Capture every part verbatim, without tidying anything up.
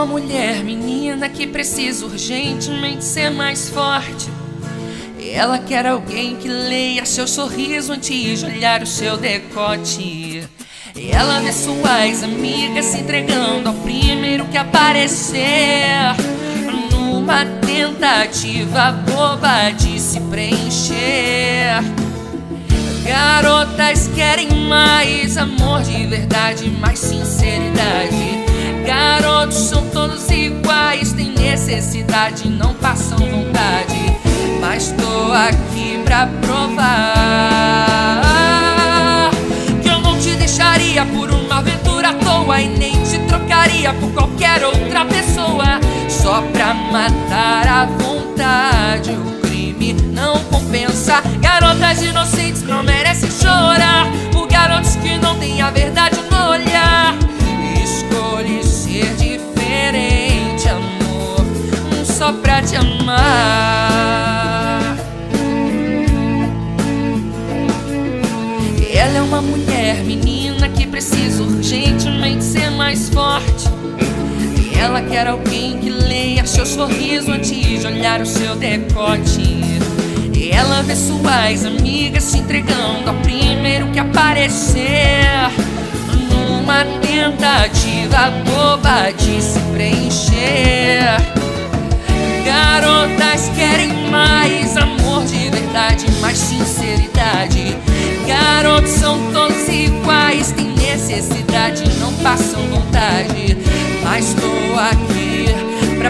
uma mulher, menina, que precisa urgentemente ser mais forte. Ela quer alguém que leia seu sorriso antes de olhar o seu decote. Ela vê suas amigas se entregando ao primeiro que aparecer, numa tentativa boba de se preencher. Garotas querem mais amor de verdade, mais sinceridade. Garotos são todos iguais, têm necessidade, não passam vontade. Mas tô aqui pra provar que eu não te deixaria por uma aventura à toa, e nem te trocaria por qualquer outra pessoa, só pra matar à vontade. O crime não compensa. Garotas inocentes não merecem chorar por garotos que não têm a verdade no olhar. Escolhe ser diferente, amor, só pra te amar. Ela é uma mulher, menina, que precisa urgentemente ser mais forte. Ela quer alguém que leia seu sorriso antes de olhar o seu decote. Ela vê suas amigas se entregando ao primeiro que aparecer, numa tentativa boba de se preencher. Garotas querem mais amor de verdade, mais sinceridade. Garotos são todos iguais, têm necessidade, não passam vontade. Mas tô aqui pra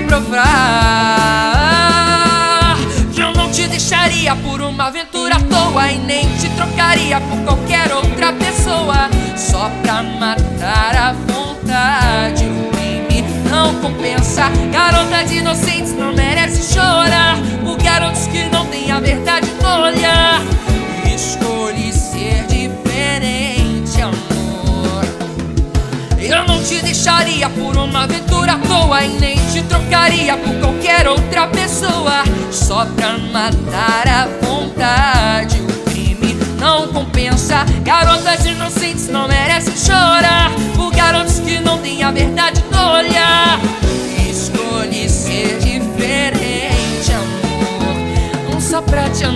provar que eu não te deixaria por uma aventura à toa, e nem te trocaria por qualquer outra pessoa, só pra matar à vontade. O crime não compensa. Garotas inocentes não merecem chorar por garotos que não têm a verdade no olhar. Escolhe ser diferente, amor. Eu não te deixaria por uma aventura à toa, e nem te trocaria por qualquer outra pessoa, só pra matar à vontade. O crime não compensa. Garotas inocentes não merecem chorar por garotos que não têm a verdade no olhar. Escolhe ser diferente, amor, só pra te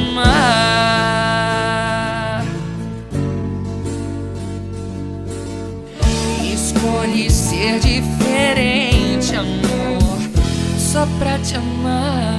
amar. Escolhe ser diferente, amor, só pra te amar.